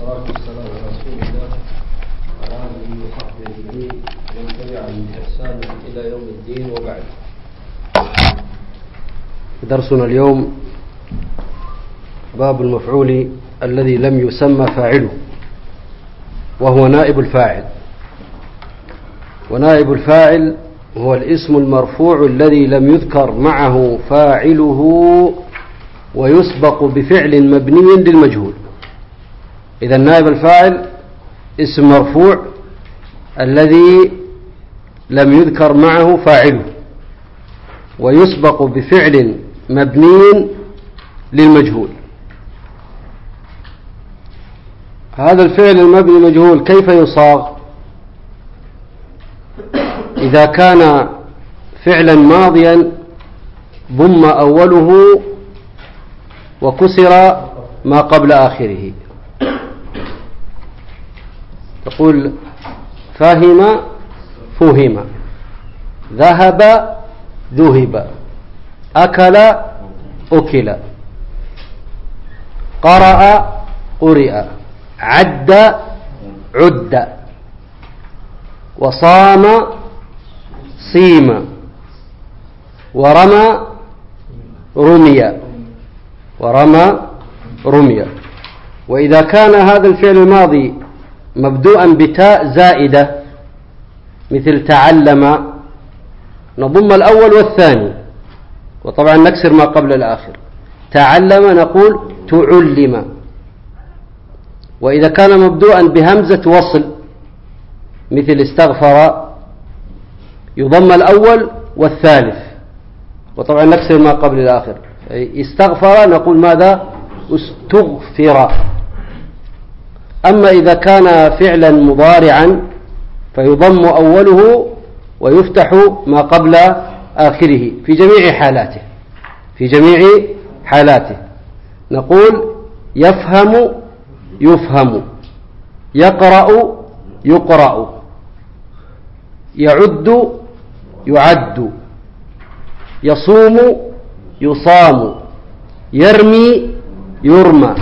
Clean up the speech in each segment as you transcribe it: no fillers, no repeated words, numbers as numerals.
والصلاة والسلام على رسول الله وعلى آله وصحبه أجمعين ومن تبعهم بإحسان إلى يوم الدين وبعد. درسنا اليوم باب المفعول الذي لم يسمى فاعله، وهو نائب الفاعل. ونائب الفاعل هو الاسم المرفوع الذي لم يذكر معه فاعله ويسبق بفعل مبني للمجهول. إذا نائب الفاعل اسم مرفوع الذي لم يذكر معه فاعله ويسبق بفعل مبني للمجهول. هذا الفعل المبني للمجهول كيف يصاغ؟ إذا كان فعلا ماضيا ضم أوله وكسر ما قبل آخره. تقول فهم فهم، ذهب ذهب، أكل أكل، قرأ قرئ، عد عد، وصام صيم، ورمى رمي ورمى رمي. وإذا كان هذا الفعل الماضي مبدوءا بتاء زائدة مثل تعلم، نضم الأول والثاني وطبعا نكسر ما قبل الآخر. تعلم نقول تعلم. وإذا كان مبدوءا بهمزة وصل مثل استغفر، يضم الأول والثالث وطبعا نكسر ما قبل الآخر. استغفر نقول ماذا؟ استغفر. أما إذا كان فعلا مضارعا فيضم أوله ويفتح ما قبل آخره في جميع حالاته. في جميع حالاته نقول يفهم يفهم، يقرأ يقرأ، يعد يعد، يصوم يصام، يرمي يرمى،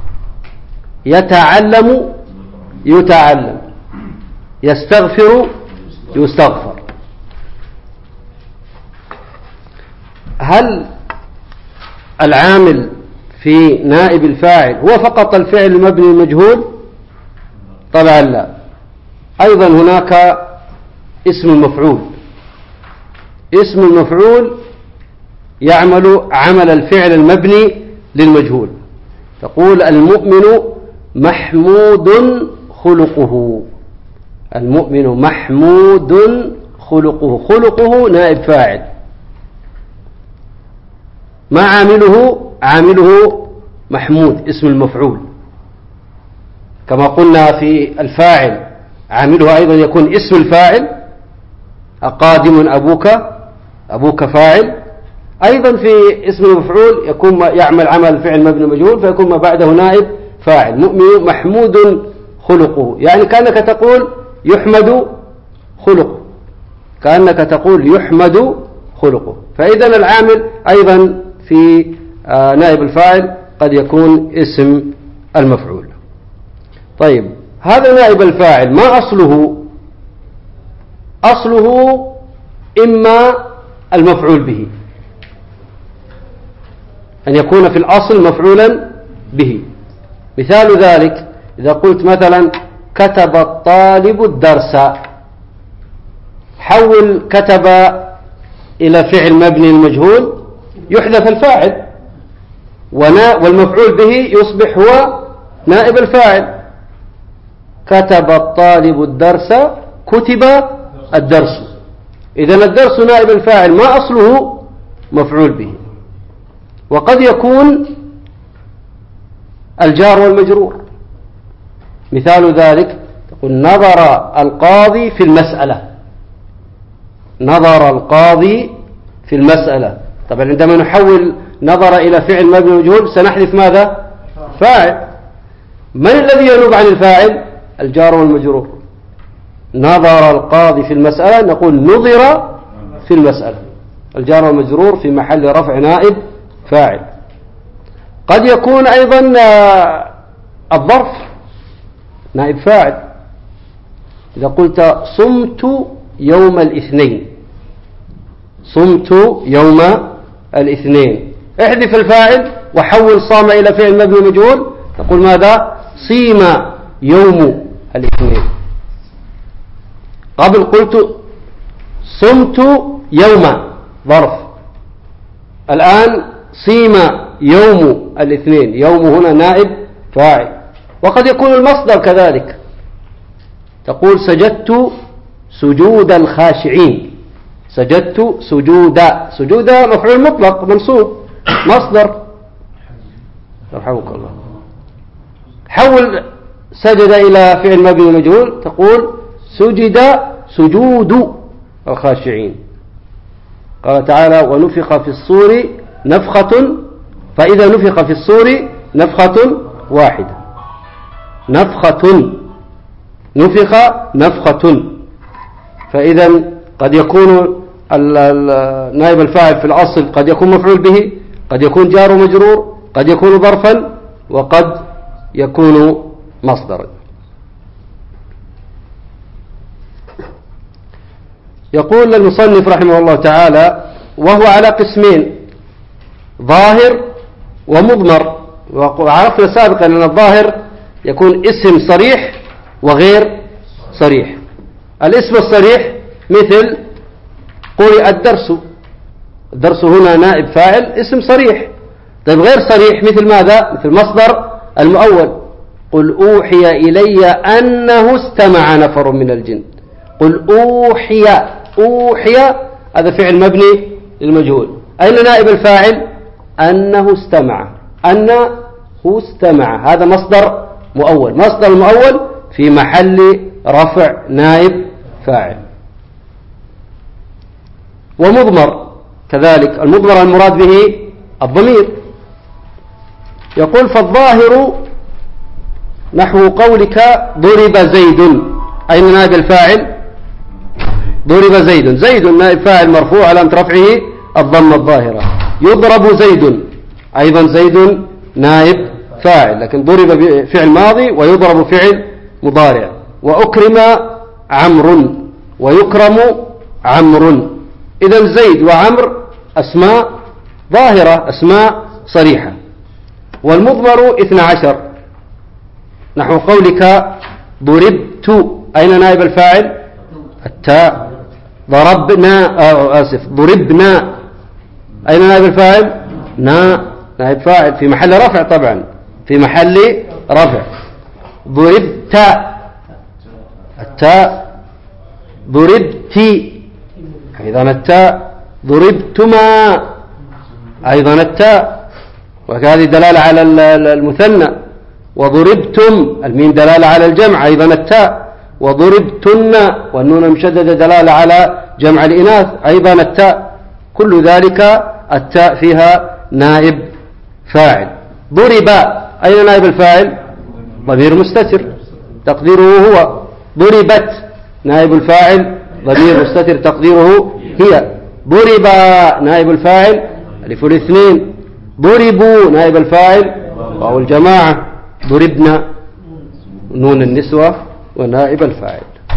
يتعلم يتعلم، يستغفر يستغفر. هل العامل في نائب الفاعل هو فقط الفعل المبني المجهول؟ طبعا لا، أيضا هناك اسم المفعول. اسم المفعول يعمل عمل الفعل المبني للمجهول. تقول المؤمن محمود خلقه. المؤمن محمود خلقه. خلقه نائب فاعل. ما عامله؟ عامله محمود اسم المفعول. كما قلنا في الفاعل عامله أيضا يكون اسم الفاعل. أقادم أبوك، أبوك فاعل. أيضا في اسم المفعول يكون يعمل عمل فعل مبني مجهول فيكون ما بعده نائب فاعل. مؤمن محمود خلقه، يعني كأنك تقول يحمد خلقه، كأنك تقول يحمد خلقه. فإذا العامل أيضا في نائب الفاعل قد يكون اسم المفعول. طيب، هذا نائب الفاعل ما أصله؟ أصله إما المفعول به، أن يكون في الأصل مفعولا به. مثال ذلك إذا قلت مثلا كتب الطالب الدرس، حول كتب إلى فعل مبني المجهول يحذف الفاعل والمفعول به يصبح هو نائب الفاعل. كتب الطالب الدرس، كتب الدرس. إذن الدرس نائب الفاعل ما أصله مفعول به. وقد يكون الجار والمجرور. مثال ذلك تقول نظر القاضي في المسألة. نظر القاضي في المسألة. طبعا عندما نحول نظر إلى فعل مبني مجهول سنحذف ماذا؟ فاعل. من الذي ينوب عن الفاعل؟ الجار والمجرور. نظر القاضي في المسألة نقول نظر في المسألة. الجار والمجرور في محل رفع نائب فاعل. قد يكون أيضا الظرف نائب فاعل. إذا قلت صمت يوم الاثنين، صمت يوم الاثنين، احذف الفاعل وحول صام إلى فعل مبني مجهول، تقول ماذا؟ صيم يوم الاثنين. قبل قلت صمت يوم ظرف، الآن صيم يوم الاثنين، يوم هنا نائب فاعل. وقد يكون المصدر كذلك، تقول سجدت سجود الخاشعين، سجدت سجودا، سجودا مفعول مطلق منصوب مصدر، رحمك الله. حول سجد إلى فعل مبني مجهول، تقول سجد سجود الخاشعين. قال تعالى ونفخ في الصور نفخة، فإذا نفخ في الصور نفخة واحدة، نفخة، نفخ نفخة. فإذا قد يكون نائب الفاعل في الأصل قد يكون مفعول به، قد يكون جار ومجرور، قد يكون ظرفا، وقد يكون مصدرا. يقول المصنف رحمه الله تعالى وهو على قسمين، ظاهر ومضمر. وعرفنا سابقا أن الظاهر يكون اسم صريح وغير صريح. الاسم الصريح مثل قرئ الدرس، الدرس هنا نائب فاعل اسم صريح. طيب غير صريح مثل ماذا؟ مثل مصدر المؤول، قل أوحي إلي أنه استمع نفر من الجن. قل أوحي، أوحي هذا فعل مبني للمجهول، أين نائب الفاعل؟ أنه استمع، أنه استمع، هذا مصدر مؤول، مصدر المؤول في محل رفع نائب فاعل. ومضمر كذلك، المضمر المراد به الضمير. يقول فالظاهر نحو قولك ضرب زيد، أين نائب الفاعل؟ ضرب زيد، زيد نائب فاعل مرفوع علامة رفعه الضمة الظاهرة. يضرب زيد، أيضا زيد نائب فاعل، لكن ضرب فعل ماضي ويضرب فعل مضارع. وأكرم عمرو ويكرم عمرو. إذن زيد وعمر أسماء ظاهرة، أسماء صريحة. والمضمر 12 نحو قولك ضربت، أين نائب الفاعل؟ التاء. ضربنا، ضربنا، أين نائب الفاعل؟ نائب فاعل في محل رفع، طبعا في محل رفع. ضربت، التاء. ضربت أيضا التاء. ضربتما أيضا التاء، وهذه دلالة على المثنى. وضربتم الميم دلالة على الجمع، أيضا التاء. وضربتن والنون المشددة دلالة على جمع الإناث، أيضا التاء. كل ذلك التاء فيها نائب فاعل. ضرب، أين نائب الفاعل؟ ضمير مستتر تقديره هو. ضربت نائب الفاعل ضمير مستتر تقديره هي. ضرب نائب الفاعل ألف الاثنين. ضربوا نائب الفاعل واو الجماعة. ضربنا نون النسوة ونائب الفاعل.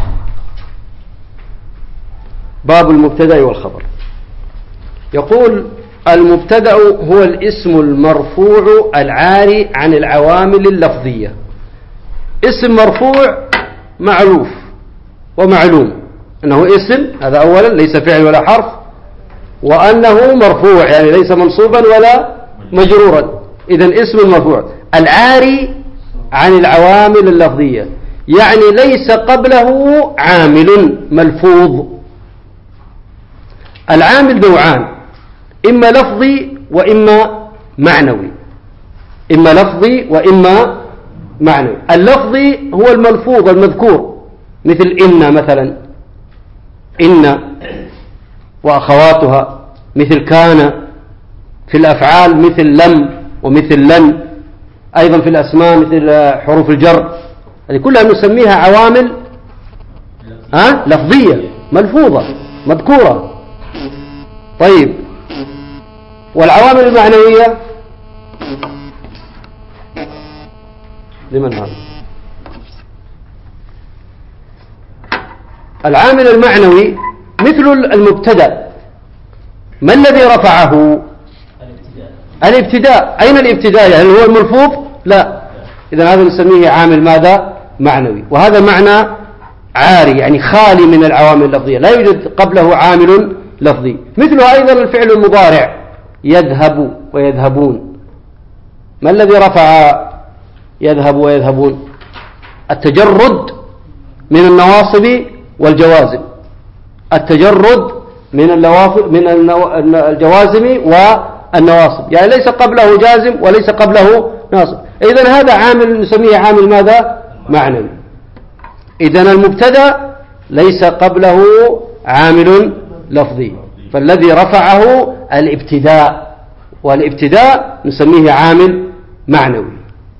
باب المبتدأ والخبر. يقول المبتدأ هو الاسم المرفوع العاري عن العوامل اللفظية. اسم مرفوع معروف ومعلوم أنه اسم، هذا أولا ليس فعل ولا حرف، وأنه مرفوع يعني ليس منصوبا ولا مجرورا. إذن اسم مرفوع العاري عن العوامل اللفظية، يعني ليس قبله عامل ملفوظ. العامل نوعان، إما لفظي وإما معنوي، إما لفظي وإما معنوي. اللفظي هو الملفوظ المذكور، مثل إن مثلا، إن وأخواتها، مثل كان. في الأفعال مثل لم ومثل لن، أيضا في الأسماء مثل حروف الجر، هذه كلها نسميها عوامل لفظية ملفوظة مذكورة. طيب والعوامل المعنوية لمن هذا؟ العامل المعنوي مثل المبتدأ، ما الذي رفعه؟ الابتداء. أين الابتداء؟ هل هو الملفوظ؟ لا. إذا هذا نسميه عامل ماذا؟ معنوي. وهذا معنى عاري، يعني خالي من العوامل اللفظية، لا يوجد قبله عامل لفظي. مثله أيضا الفعل المضارع، يذهب ويذهبون. ما الذي رفع يذهب ويذهبون؟ التجرد من النواصب والجوازم، التجرد من الجوازم والنواصب، يعني ليس قبله جازم وليس قبله ناصب. إذن هذا عامل نسميه عامل ماذا؟ معنوي. إذن المبتدأ ليس قبله عامل لفظي، فالذي رفعه الابتداء، والابتداء نسميه عامل معنوي.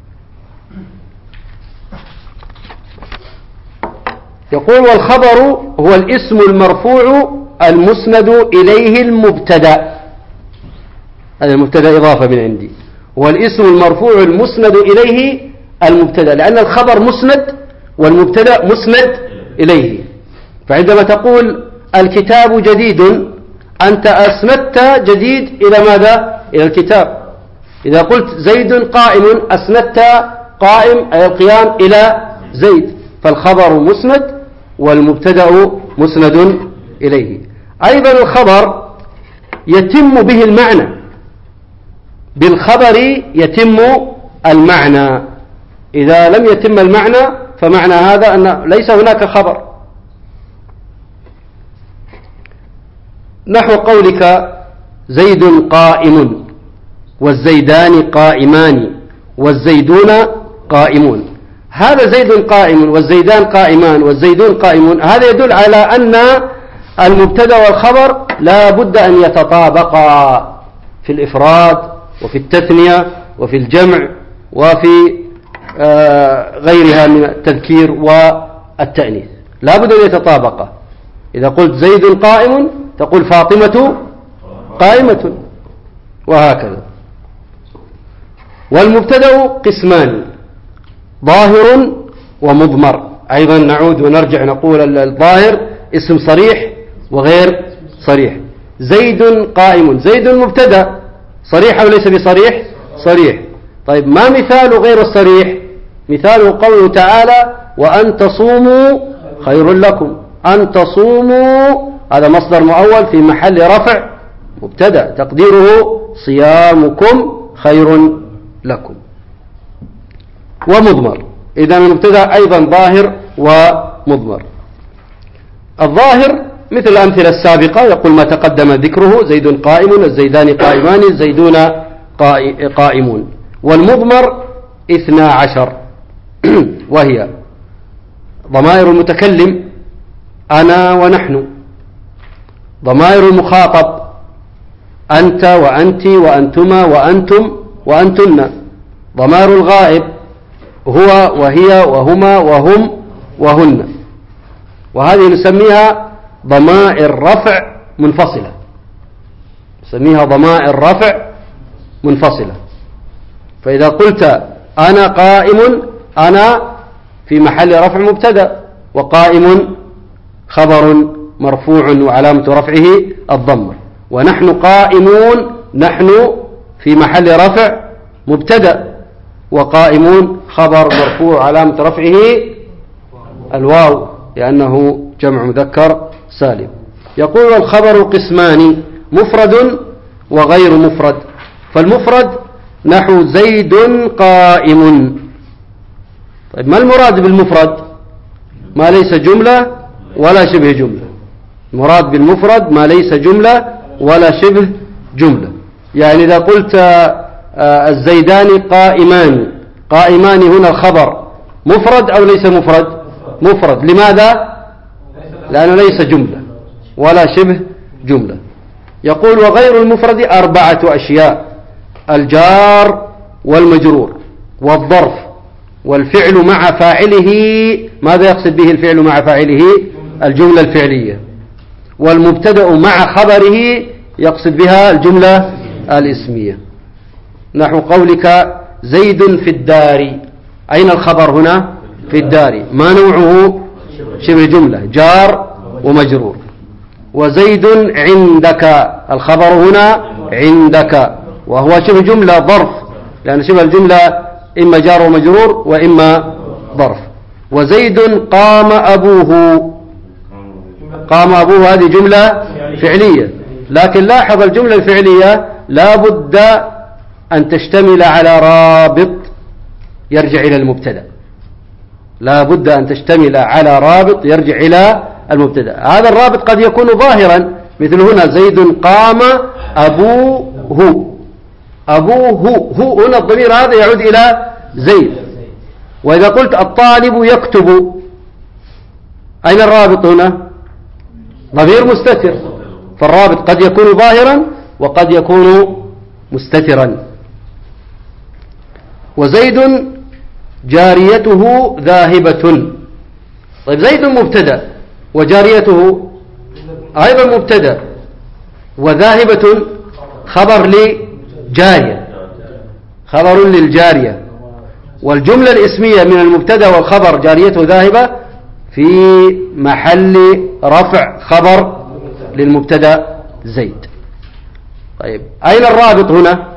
يقول والخبر هو الاسم المرفوع المسند إليه المبتدأ. هذا المبتدأ إضافة من عندي، هو الاسم المرفوع المسند إليه المبتدأ، لأن الخبر مسند والمبتدأ مسند إليه. فعندما تقول الكتاب جديد، أنت أسندت جديد إلى ماذا؟ إلى الكتاب. إذا قلت زيد قائم، أسندت قائم أي القيام إلى زيد، فالخبر مسند والمبتدأ مسند إليه. أيضا الخبر يتم به المعنى، بالخبر يتم المعنى. إذا لم يتم المعنى فمعنى هذا أن ليس هناك خبر. نحو قولك زيد قائم والزيدان قائمان والزيدون قائمون. هذا زيد قائم والزيدان قائمان والزيدون قائمون، هذا يدل على أن المبتدأ والخبر لا بد أن يتطابقا في الإفراد وفي التثنية وفي الجمع وفي غيرها من التذكير والتأنيث، لا بد أن يتطابقا. إذا قلت زيد قائم تقول فاطمة قائمة، وهكذا. والمبتدأ قسمان، ظاهر ومضمر. أيضا نعود ونرجع نقول الظاهر اسم صريح وغير صريح. زيد قائم، زيد مبتدأ، صريح أو ليس بصريح؟ صريح. طيب ما مثال غير الصريح؟ مثاله قوله تعالى وأن تصوموا خير لكم. أن تصوموا هذا مصدر مؤول في محل رفع مبتدأ، تقديره صيامكم خير لكم. ومضمر، إذا المبتدأ أيضا ظاهر ومضمر. الظاهر مثل الأمثلة السابقة، يقول ما تقدم ذكره، زيد قائم، الزيدان قائمان، الزيدون قائمون. والمضمر 12، وهي ضمائر المتكلم أنا ونحن، ضمائر المخاطب أنت وأنت وأنتما وأنتم وأنتن، ضمائر الغائب هو وهي وهما وهم وهن. وهذه نسميها ضمائر رفع منفصلة، نسميها ضمائر رفع منفصلة. فإذا قلت أنا قائم، أنا في محل رفع مبتدأ، وقائم خبر مرفوع وعلامة رفعه الضمة. ونحن قائمون، نحن في محل رفع مبتدأ، وقائمون خبر مرفوع علامة رفعه الواو لأنه جمع مذكر سالم. يقول الخبر قسمان، مفرد وغير مفرد. فالمفرد نحو زيد قائم. طيب ما المراد بالمفرد؟ ما ليس جملة ولا شبه جملة. المراد بالمفرد ما ليس جملة ولا شبه جملة. يعني إذا قلت الزيدان قائمان، قائمان هنا الخبر مفرد أو ليس مفرد؟ مفرد. لماذا؟ لأنه ليس جملة ولا شبه جملة. يقول وغير المفرد 4 أشياء: الجار والمجرور والظرف والفعل مع فاعله. ماذا يقصد به الفعل مع فاعله؟ الجملة الفعلية. والمبتدأ مع خبره يقصد بها الجملة الاسمية. نحو قولك زيد في الدار، أين الخبر هنا؟ في الدار. ما نوعه؟ شبه جملة، جار ومجرور. وزيد عندك، الخبر هنا عندك، وهو شبه جملة ظرف، لأن شبه الجملة إما جار ومجرور وإما ظرف. وزيد قام أبوه، قام أبوه هذه جملة فعلية، لكن لاحظ الجملة الفعلية لا بد أن تشتمل على رابط يرجع إلى المبتدأ، لا بد أن تشتمل على رابط يرجع إلى المبتدأ. هذا الرابط قد يكون ظاهرا، مثل هنا زيد قام أبوه، أبوه، هو هنا الضمير هذا يعود إلى زيد. وإذا قلت الطالب يكتب، أين الرابط هنا؟ ضمير مستتر، فالرابط قد يكون ظاهرا وقد يكون مستترا. وزيد جاريته ذاهبة. طيب زيد مبتدأ وجاريته أيضا مبتدأ، وذاهبة خبر لجارية، خبر للجارية، والجملة الاسمية من المبتدأ والخبر جاريته ذاهبة في محل رفع خبر للمبتدأ زيد. طيب أين الرابط هنا؟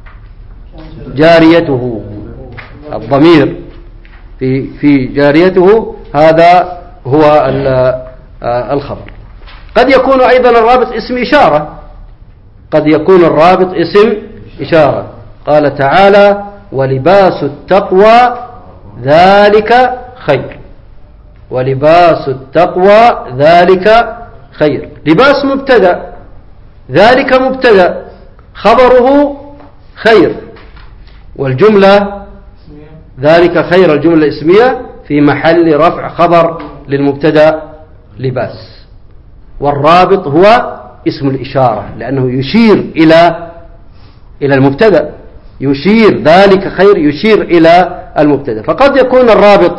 جاريته، الضمير في جاريته هذا هو الخبر. قد يكون أيضا الرابط اسم إشارة، قد يكون الرابط اسم إشارة. قال تعالى ولباس التقوى ذلك خير، ولباس التقوى ذلك خير. لباس مبتدأ، ذلك مبتدأ، خبره خير، والجملة ذلك خير الجملة الاسمية في محل رفع خبر للمبتدأ لباس. والرابط هو اسم الإشارة، لأنه يشير إلى المبتدأ، يشير، ذلك خير يشير إلى المبتدأ. فقد يكون الرابط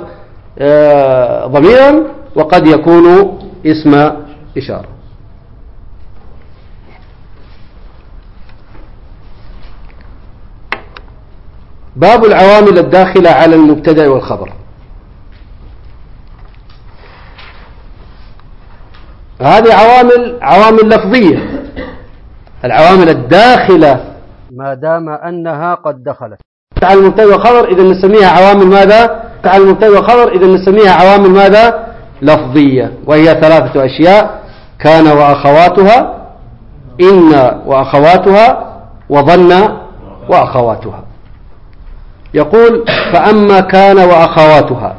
ضميرا وقد يكون اسم إشارة. باب العوامل الداخلة على المبتدأ والخبر. هذه عوامل لفظية، العوامل الداخلة ما دام أنها قد دخلت على المبتدأ والخبر إذا نسميها عوامل ماذا؟ على المبتدأ والخبر إذا نسميها عوامل ماذا؟ لفظية، وهي ثلاثة أشياء: كان وأخواتها، إن وأخواتها، وظن وأخواتها. يقول فأما كان وأخواتها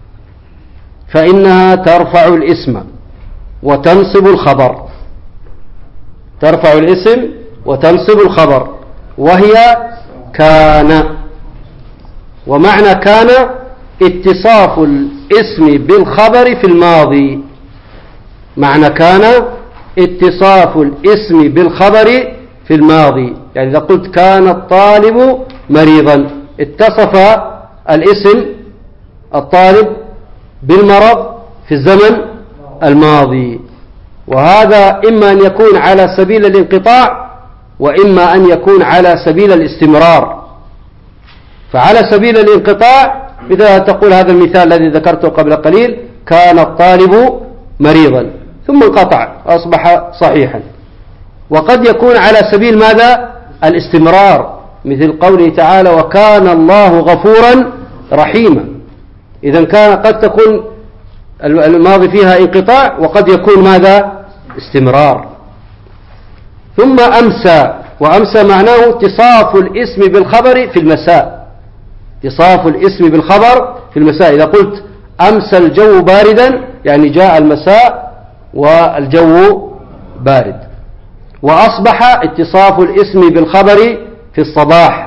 فإنها ترفع الاسم وتنصب الخبر، ترفع الاسم وتنصب الخبر، وهي كان. ومعنى كان اتصاف الاسم بالخبر في الماضي، معنى كان اتصاف الاسم بالخبر في الماضي. يعني إذا قلت كان الطالب مريضا اتصف الاسم الطالب بالمرض في الزمن الماضي، وهذا إما أن يكون على سبيل الانقطاع وإما أن يكون على سبيل الاستمرار. فعلى سبيل الانقطاع إذا تقول هذا المثال الذي ذكرته قبل قليل: كان الطالب مريضا، ثم انقطع أصبح صحيحا. وقد يكون على سبيل ماذا؟ الاستمرار، مثل قوله تعالى: وكان الله غفورا رحيما. إذا كان قد تكون الماضي فيها انقطاع وقد يكون ماذا؟ استمرار. ثم أمسى، وأمسى معناه اتصاف الاسم بالخبر في المساء، اتصاف الاسم بالخبر في المساء. إذا قلت أمسى الجو باردا يعني جاء المساء والجو بارد. وأصبح اتصاف الاسم بالخبر في الصباح،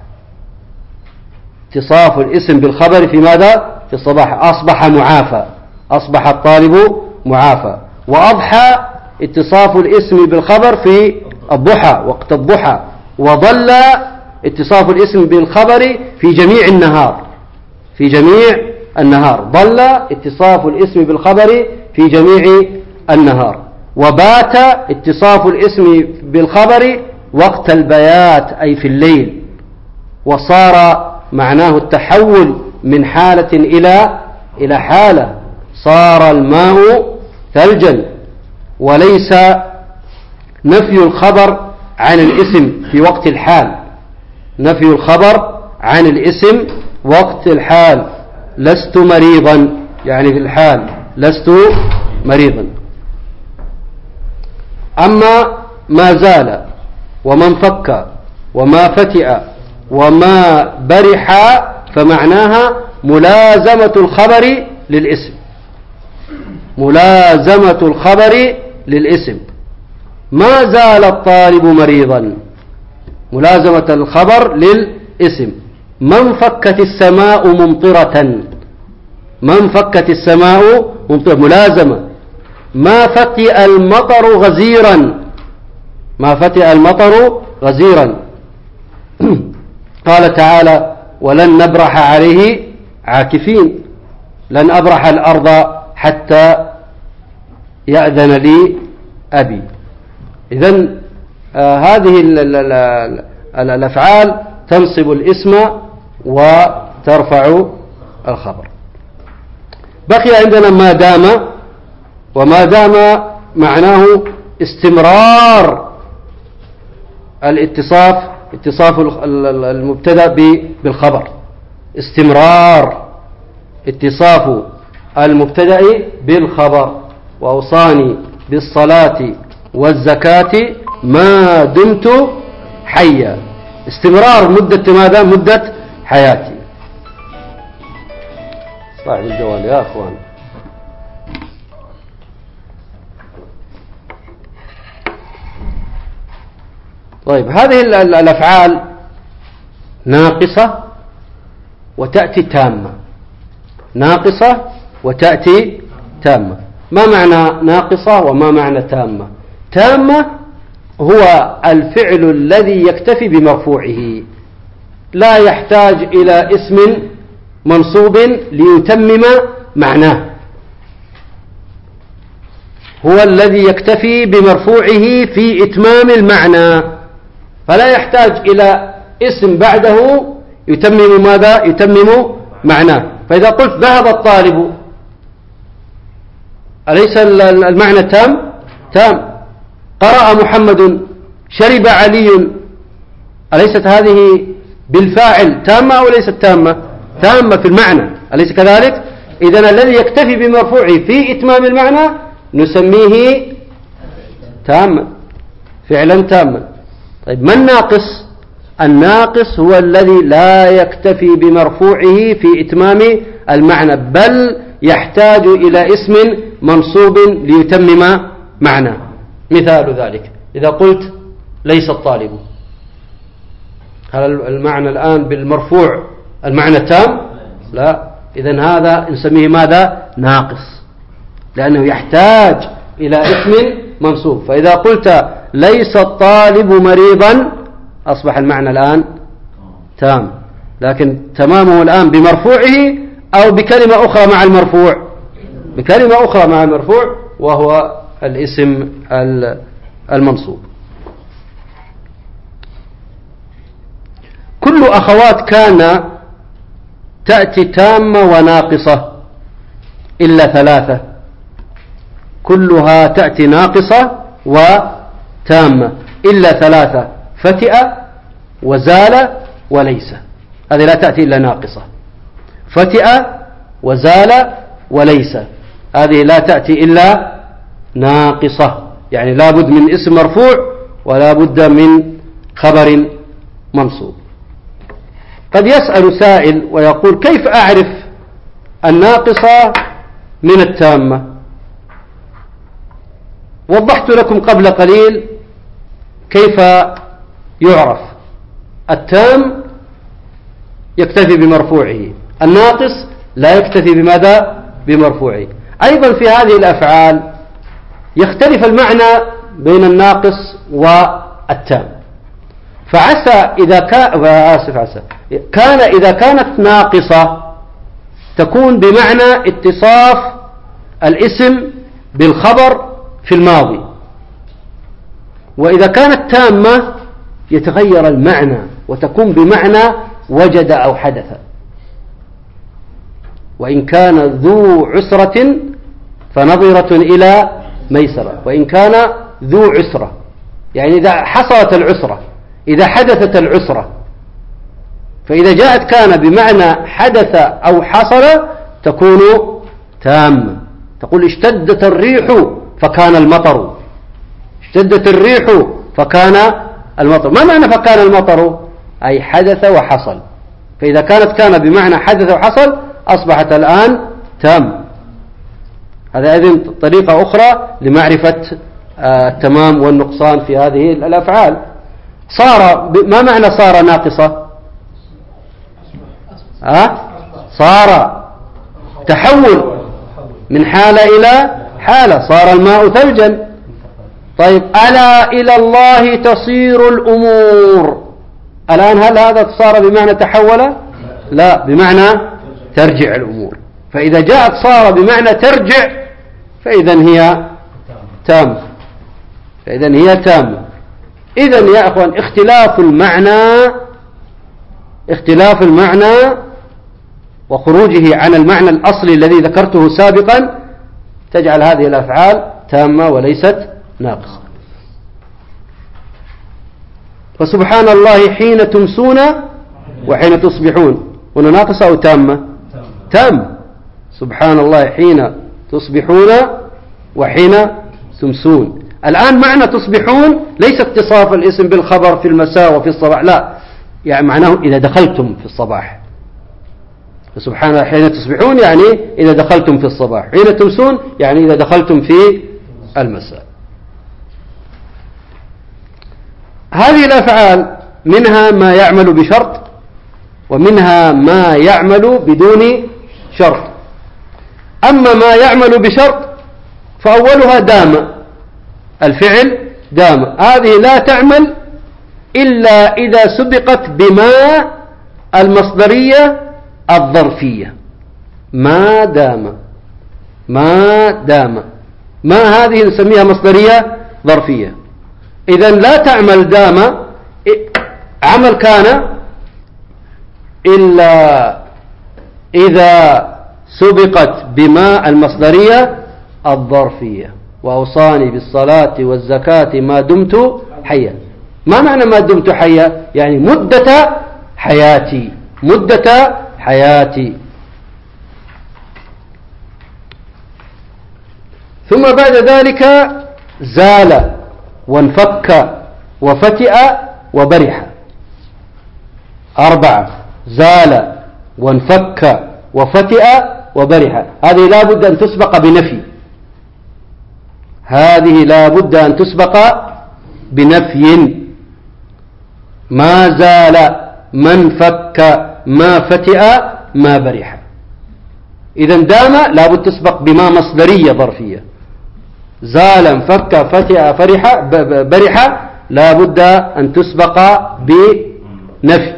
اتصاف الاسم بالخبر في ماذا؟ في الصباح. أصبح معافى، أصبح الطالب معافى. وأضحى اتصاف الاسم بالخبر في الضحى، وقت الضحى. وظل اتصاف الاسم بالخبر في جميع النهار، في جميع النهار. ظل اتصاف الاسم بالخبر في جميع النهار. وبات اتصاف الاسم بالخبر وقت البيات أي في الليل. وصار معناه التحول من حالة إلى حالة. صار الماء ثلجا، وليس نفي الخبر عن الاسم في وقت الحال، نفي الخبر عن الاسم وقت الحال. لست مريضا، يعني في الحال لست مريضا. أما ما زال وما انفك وما فتئ وما برح فمعناها ملازمة الخبر للاسم، ملازمة الخبر للاسم. ما زال الطالب مريضا، ملازمة الخبر للاسم. ما انفكت السماء ممطرة، ما انفكت السماء ممطرة، ملازمة. ما فتئ المطر غزيرا، ما فتئ المطر غزيرا. قال تعالى: ولن نبرح عليه عاكفين، لن أبرح الأرض حتى يأذن لي أبي. إذن هذه الأفعال تنصب الاسم وترفع الخبر. بقي عندنا ما دام، وما دام معناه استمرار الاتصاف، اتصاف المبتدأ بالخبر، استمرار اتصاف المبتدأ بالخبر. وأوصاني بالصلاة والزكاة ما دمت حيا، استمرار مدة ماذا؟ مدة حياتي. صاحب الجوال يا أخوان. طيب، هذه الأفعال ناقصة وتأتي تامة، ناقصة وتأتي تامة. ما معنى ناقصة وما معنى تامة؟ تامة هو الفعل الذي يكتفي بمرفوعه، لا يحتاج إلى اسم منصوب ليتمم معناه، هو الذي يكتفي بمرفوعه في إتمام المعنى، فلا يحتاج إلى اسم بعده يتمم ماذا؟ يتمم معناه. فإذا قلت ذهب الطالب، أليس المعنى تام؟ تام. قرأ محمد، شرب علي، أليست هذه بالفاعل تامة أو ليست تامة؟ تامة في المعنى، أليس كذلك؟ إذن الذي يكتفي بمرفوعه في إتمام المعنى نسميه تاما، فعلا تاما. طيب، ما الناقص؟ الناقص هو الذي لا يكتفي بمرفوعه في إتمام المعنى، بل يحتاج إلى اسم منصوب ليتمم معنى. مثال ذلك إذا قلت ليس الطالب، هل المعنى الآن بالمرفوع المعنى تام؟ لا. إذن هذا نسميه ماذا؟ ناقص، لأنه يحتاج إلى اسم منصوب. فإذا قلت ليس الطالب مريضا أصبح المعنى الآن تام، لكن تمامه الآن بمرفوعه أو بكلمة أخرى مع المرفوع؟ بكلمة أخرى مع المرفوع، وهو الاسم المنصوب. كل أخوات كان تأتي تامة وناقصة إلا ثلاثة، كلها تأتي ناقصة وتامة إلا ثلاثة: فتئ وزال وليس. هذه لا تأتي إلا ناقصة. فتئ وزال وليس، هذه لا تأتي إلا ناقصة، يعني لا بد من اسم مرفوع ولا بد من خبر منصوب. قد يسأل سائل ويقول: كيف أعرف الناقصة من التامة؟ وضحت لكم قبل قليل كيف يعرف. التام يكتفي بمرفوعه، الناقص لا يكتفي بماذا؟ بمرفوعه. أيضا في هذه الأفعال يختلف المعنى بين الناقص والتام، فعسى إذا كان إذا كانت ناقصة تكون بمعنى اتصاف الاسم بالخبر في الماضي، وإذا كانت تامة يتغير المعنى وتكون بمعنى وجد أو حدث. وإن كان ذو عسرة فنظرة إلى ميسرة، وإن كان ذو عسرة، يعني إذا حصلت العسرة، إذا حدثت العسرة، فإذا جاءت كان بمعنى حدث أو حصل تكون تامة. تقول اشتدت الريح فكان المطر، اشتدت الريح فكان المطر. ما معنى فكان المطر؟ أي حدث وحصل. فإذا كان بمعنى حدث وحصل أصبحت الآن تام. هذا أيضا طريقة أخرى لمعرفة التمام والنقصان في هذه الأفعال. صار، ما معنى صار ناقصة؟ صار تحول من حالة إلى حالة، صار الماء ثلجا. طيب ألا إلى الله تصير الأمور، الآن هل هذا صار بمعنى تحول؟ لا، بمعنى ترجع الأمور. فإذا جاءت صار بمعنى ترجع فإذا هي تامة، فإذا هي تامة. إذن يا أخوان اختلاف المعنى وخروجه عن المعنى الأصلي الذي ذكرته سابقا تجعل هذه الأفعال تامة وليست ناقصة. فسبحان الله حين تمسون وحين تصبحون، هنا ناقصة أو تامة؟ تام. سبحان الله حين تصبحون وحين تمسون. الآن معنى تصبحون ليس اتصاف الاسم بالخبر في المساء وفي الصباح، لا، يعني معناه إذا دخلتم في الصباح. فسبحان الله حين تصبحون يعني إذا دخلتم في الصباح، حين تمسون يعني إذا دخلتم في المساء. هذه الأفعال منها ما يعمل بشرط ومنها ما يعمل بدون شرط. أما ما يعمل بشرط فأولها دام، الفعل دام، هذه لا تعمل إلا إذا سبقت بما المصدرية الظرفية. ما دام، ما دام، ما هذه نسميها مصدرية ظرفية. إذن لا تعمل دام عمل كان إلا إذا سبقت بما المصدرية الظرفية. وأوصاني بالصلاة والزكاة ما دمت حيا. ما معنى ما دمت حيا؟ يعني مدة حياتي، مدة حياتي. ثم بعد ذلك زال وانفك وفتئ وبرح. 4. زال وانفك وفتئ وبرح. هذه لا بد أن تسبق بنفي، هذه لا بد أن تسبق بنفي. ما زال، ما انفك، ما فتئ، ما برح. إذن دام لا بد تسبق بما مصدرية ظرفية. زال، انفك، فتئ، فرح، برح لا بد أن تسبق بنفي.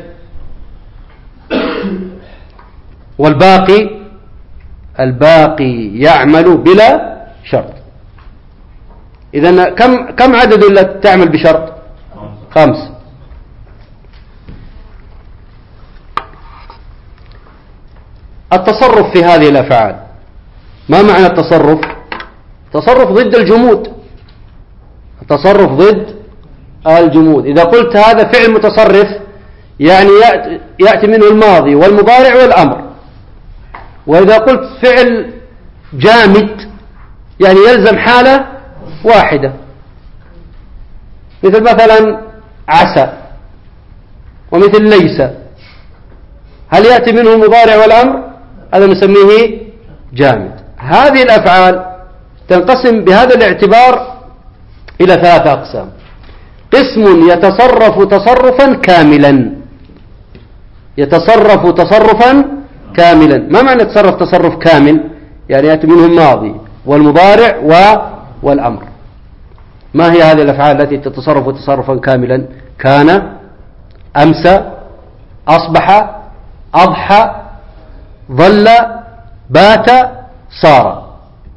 الباقي يعمل بلا شرط. إذن كم عدد التي تعمل بشرط؟ 5. التصرف في هذه الأفعال. ما معنى التصرف؟ تصرف ضد الجمود، التصرف ضد الجمود. إذا قلت هذا فعل متصرف يعني يأتي منه الماضي والمضارع والأمر. وإذا قلت فعل جامد يعني يلزم حالة واحدة، مثل مثلا عسى ومثل ليس، هل يأتي منه المضارع والأمر؟ هذا نسميه جامد. هذه الأفعال تنقسم بهذا الاعتبار إلى 3 أقسام. قسم يتصرف تصرفا كاملا، يتصرف تصرفا كاملا. ما معنى يتصرف تصرف كامل؟ يعني يأتي منه الماضي والمضارع والأمر. ما هي هذه الأفعال التي تتصرف تصرفا كاملا؟ كان، أمسى، أصبح، أضحى، ظل، بات، صار.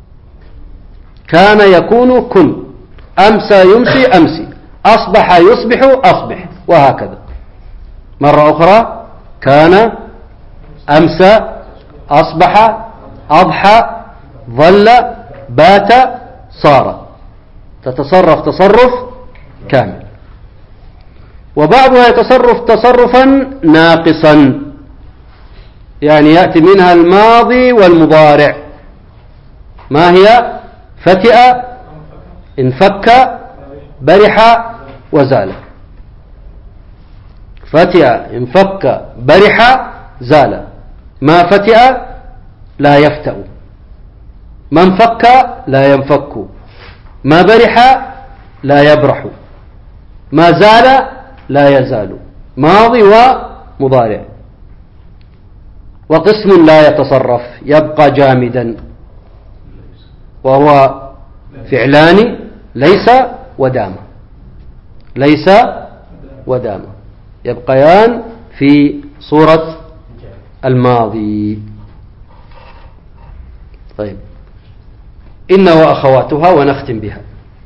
كان يكون كن، أمسى يمسي أمسي، أصبح يصبح أصبح، وهكذا. مرة أخرى: كان، أمسى، أصبح، أضحى، ظل، بات صار، تتصرف تصرف كامل. وبعضها يتصرف تصرفا ناقصا، يعني يأتي منها الماضي والمضارع. ما هي؟ فتئ، انفك، برح، وزال. فتئ انفك برح زال. ما فتئ لا يفتأ، ما انفك لا ينفك، ما برح لا يبرح، ما زال لا يزال. ماضي ومضارع. وقسم لا يتصرف يبقى جامدا، وهو فعلان ليس ودام، ليس ودام، يبقيان في صورة الماضي. طيب، إن وأخواتها، ونختم بها.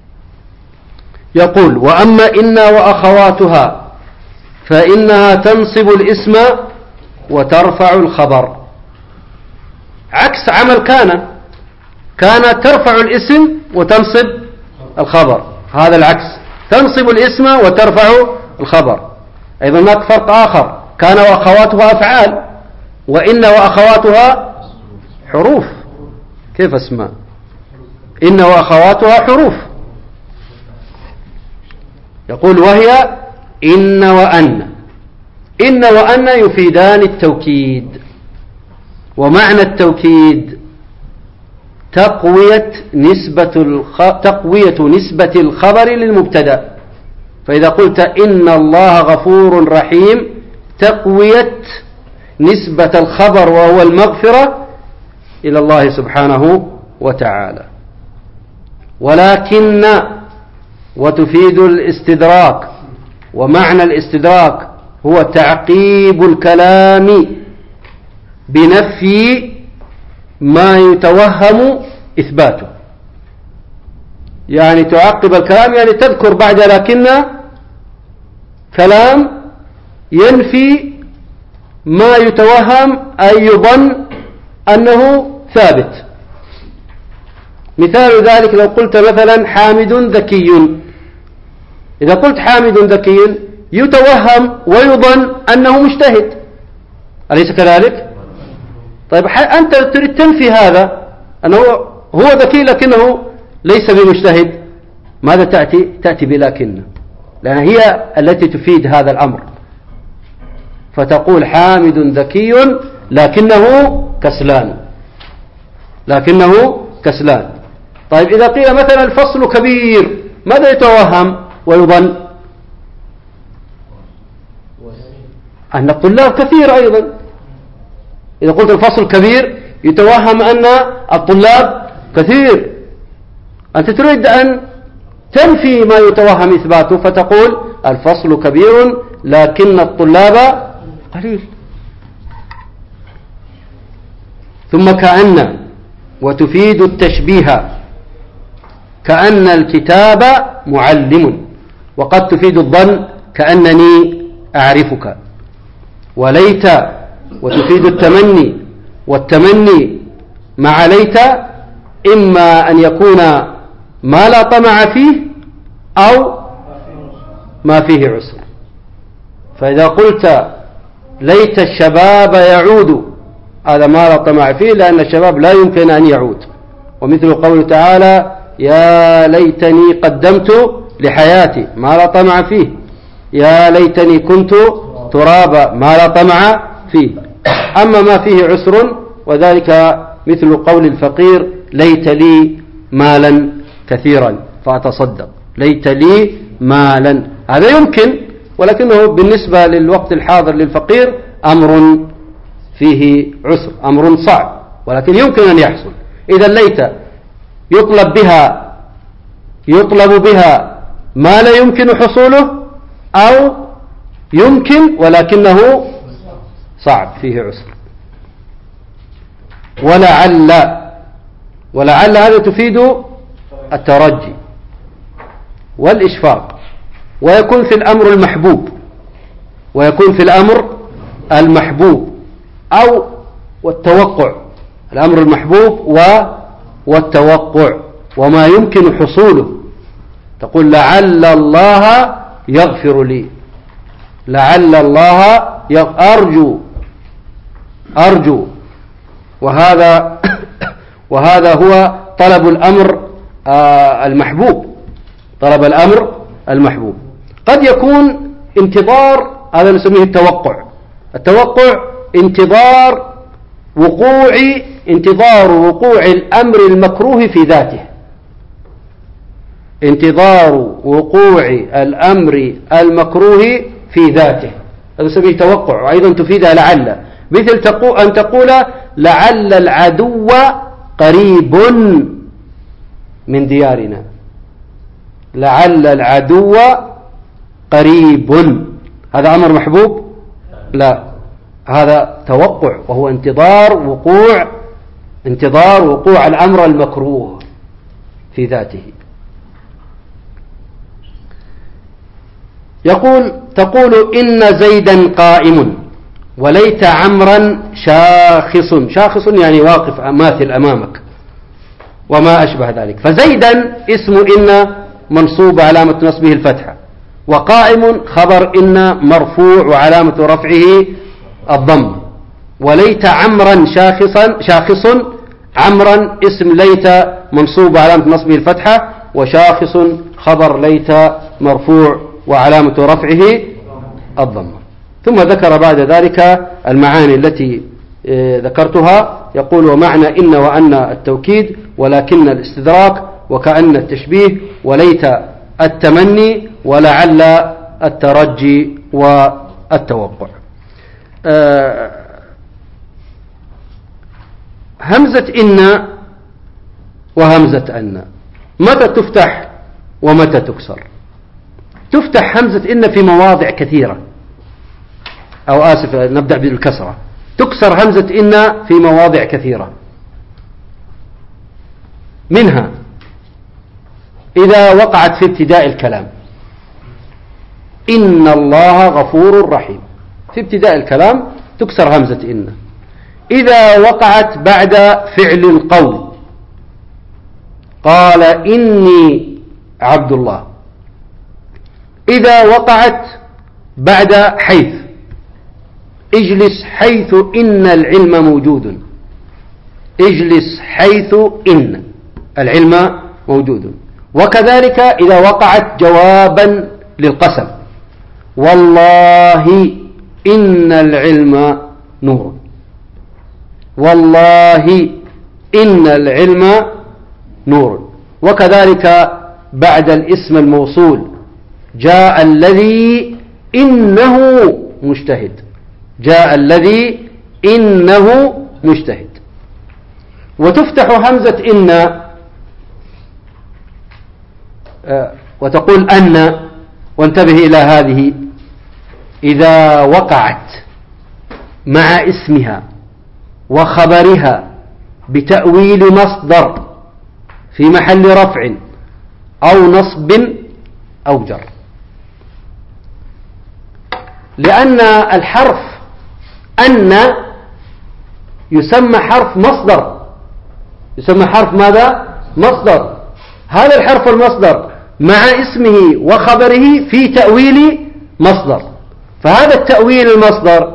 يقول: وأما إن وأخواتها فإنها تنصب الاسم وترفع الخبر، عكس عمل كان. كان ترفع الاسم وتنصب الخبر، هذا العكس، تنصب الاسم وترفع الخبر. أيضا هناك فرق آخر، كان وأخواتها أفعال، وإن وأخواتها حروف. كيف اسمها؟ إن وأخواتها حروف. يقول: وهي إن وأن. إن وأن يفيدان التوكيد، ومعنى التوكيد تقوية نسبة الخبر للمبتدأ. فإذا قلت إن الله غفور رحيم، تقوية نسبة الخبر وهو المغفرة إلى الله سبحانه وتعالى. ولكن وتفيد الاستدراك، ومعنى الاستدراك هو تعقيب الكلام بنفي ما يتوهم إثباته. يعني تعقب الكلام، يعني تذكر بعد لكن كلام ينفي ما يتوهم أي يظن أنه ثابت. مثال ذلك لو قلت مثلا حامد ذكي، إذا قلت حامد ذكي يتوهم ويظن أنه مجتهد، أليس كذلك؟ طيب، أنت تريد تنفي هذا، أنه هو ذكي لكنه ليس بمجتهد. ماذا تأتي بلكن، لأن هي التي تفيد هذا الأمر. فتقول حامد ذكي لكنه كسلان، لكنه كسلان. طيب، إذا قيل مثلا الفصل كبير، ماذا يتوهم ويظن؟ أن الطلاب كثير أيضا. إذا قلت الفصل كبير يتوهم أن الطلاب كثير. أنت تريد أن تنفي ما يتوهم إثباته، فتقول الفصل كبير لكن الطلاب قليل. ثم كأن وتفيد التشبيه، كأن الكتاب معلم، وقد تفيد الظن كأنني أعرفك. وليت وتفيد التمني، والتمني مع ليت إما أن يكون ما لا طمع فيه أو ما فيه عسر. فإذا قلت ليت الشباب يعود، هذا ما لا طمع فيه، لأن الشباب لا يمكن أن يعود. ومثل قوله تعالى يا ليتني قدمت لحياتي، ما لا طمع فيه. يا ليتني كنت ترابا، ما لا طمع فيه. أما ما فيه عسر، وذلك مثل قول الفقير ليت لي مالا كثيرا فأتصدق، ليت لي مالا، هذا يمكن، ولكنه بالنسبة للوقت الحاضر للفقير أمر فيه عسر، أمر صعب، ولكن يمكن أن يحصل. إذا ليت يطلب بها ما لا يمكن حصوله، أو يمكن ولكنه صعب فيه عسر. ولعل هذا تفيد الترجي والإشفاق، ويكون في الأمر المحبوب، أو والتوقع، الأمر المحبوب والتوقع وما يمكن حصوله. تقول لعل الله يغفر لي، لعل الله أرجو، وهذا هو طلب الأمر المحبوب، طلب الأمر المحبوب. قد يكون انتظار، هذا نسميه التوقع انتظار وقوع الأمر المكروه في ذاته، انتظار وقوع الأمر المكروه في ذاته، هذا نسميه توقع، وأيضا تفيدها لعل، مثل أن تقول لعل العدو قريب من ديارنا، لعل العدو قريب، هذا أمر محبوب؟ لا، هذا توقع، وهو انتظار وقوع الأمر المكروه في ذاته. تقول إن زيدا قائم وليت عمرا شاخص يعني واقف ماثل أمامك وما أشبه ذلك. فزيدا اسم إن منصوب علامة نصبه الفتحة، وقائم خبر إن مرفوع وعلامة رفعه الضم، وليت عمرا شاخص، عمرا اسم ليت منصوب علامة نصبه الفتحة، وشاخص خبر ليت مرفوع وعلامة رفعه الضم. ثم ذكر بعد ذلك المعاني التي ذكرتها، يقول ومعنى إن وأن التوكيد، ولكن الاستدراك، وكأن التشبيه، وليت التمني، ولعل الترجي والتوقع. همزة إن وهمزة أن متى تفتح ومتى تكسر؟ تفتح همزة إن في مواضع كثيرة، أو آسف نبدأ بالكسرة. تكسر همزة إن في مواضع كثيرة، منها إذا وقعت في ابتداء الكلام، إن الله غفور رحيم، في ابتداء الكلام تكسر همزة إن. إذا وقعت بعد فعل القول، قال إني عبد الله. إذا وقعت بعد حيث، اجلس حيث إن العلم موجود، اجلس حيث إن العلم موجود. وكذلك إذا وقعت جوابا للقسم، والله إن العلم نور، والله إن العلم نور. وكذلك بعد الاسم الموصول، جاء الذي إنه مجتهد، جاء الذي إنه مجتهد. وتفتح همزة إن وتقول أن، وانتبه إلى هذه، إذا وقعت مع اسمها وخبرها بتأويل مصدر في محل رفع أو نصب أو جر، لأن الحرف أن يسمى حرف مصدر، يسمى حرف ماذا؟ مصدر. هذا الحرف المصدر مع اسمه وخبره في تأويل مصدر، فهذا التأويل المصدر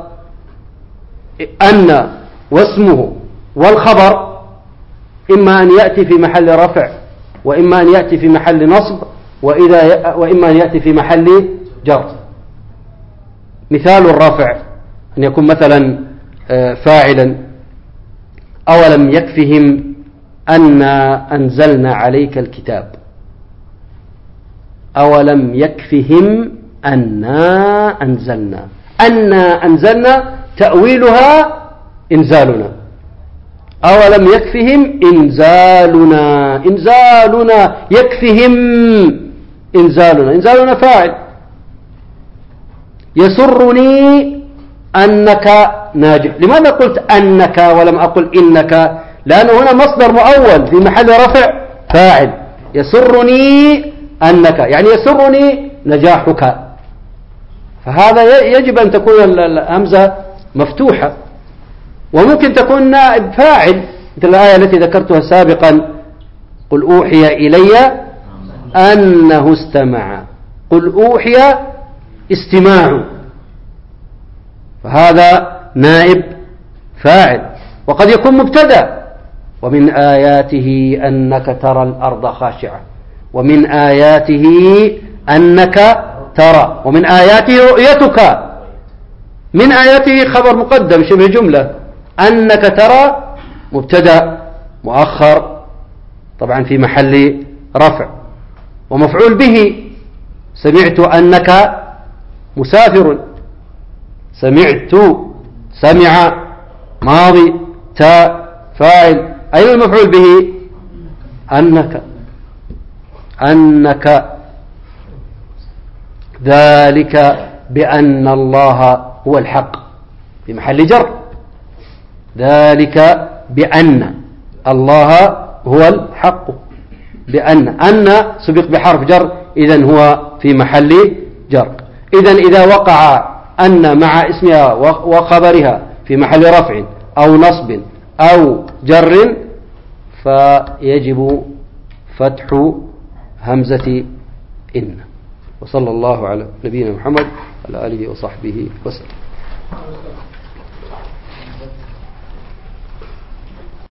أن واسمه والخبر إما أن يأتي في محل رفع، وإما أن يأتي في محل نصب، وإما أن يأتي في محل جر. مثال الرفع أن يكون مثلا فاعلا، أولم يكفهم أنا أنزلنا عليك الكتاب، أولم يكفهم أنا أنزلنا تأويلها إنزالنا، أولم يكفهم إنزالنا يكفهم إنزالنا فاعل. يسرني أنك ناجح. لماذا قلت أنك ولم أقل إنك؟ لأنه هنا مصدر مؤول في محل رفع فاعل. يسرني أنك يعني يسرني نجاحك، فهذا يجب أن تكون الهمزة مفتوحة. وممكن تكون نائب فاعل مثل الآية التي ذكرتها سابقا قل أوحي إلي أنه استمع. قل أوحي استماع، فهذا نائب فاعل، وقد يكون مبتدأ. ومن آياته أنك ترى الأرض خاشعة، ومن آياته أنك ترى، ومن آياته رؤيتك. من آياته خبر مقدم شبه جملة، أنك ترى مبتدأ مؤخر طبعا في محل رفع، ومفعول به سمعت أنك مسافر. سمعت، سمع ماضي، تاء فاعل. أين المفعول به؟ أنك ذلك بأن الله هو الحق في محل جر. ذلك بأن الله هو الحق، أن سبق بحرف جر، إذن هو في محل جر. إذن إذا وقع أن مع اسمها وخبرها في محل رفع أو نصب أو جر فيجب فتح همزة إن. وصلى الله على نبينا محمد وعلى آله وصحبه وسلم.